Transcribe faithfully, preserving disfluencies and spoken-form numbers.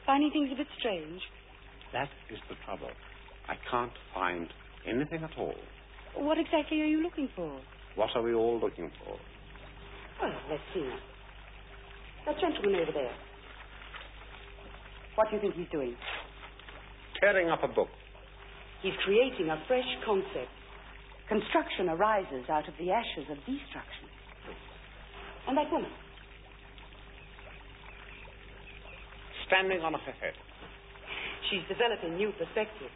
Finding things a bit strange? That is the trouble. I can't find anything at all. What exactly are you looking for? What are we all looking for? Well, let's see. That gentleman over there. What do you think he's doing? Tearing up a book. He's creating a fresh concept. Construction arises out of the ashes of destruction. And that woman? Standing on her head. She's developing new perspectives.